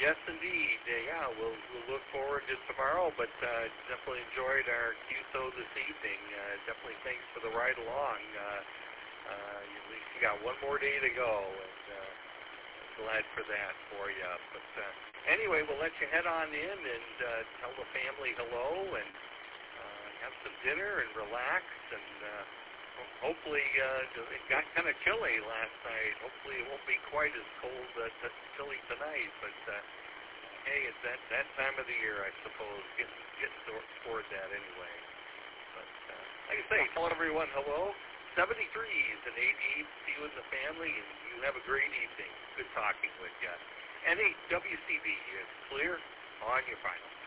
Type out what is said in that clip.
Yes, indeed. We'll look forward to tomorrow, but definitely enjoyed our QSO this evening. Definitely thanks for the ride along. At least you got one more day to go, and glad for that for you. But anyway, we'll let you head on in and tell the family hello and have some dinner and relax. And hopefully, it got kind of chilly last night. Hopefully, it won't be quite as cold, chilly tonight. But hey, it's that time of the year, I suppose, getting toward that anyway. But like I say, tell everyone hello. 73 is an 88. See you and the family, and you have a great evening. Good talking with you. NHWCB is clear on your final.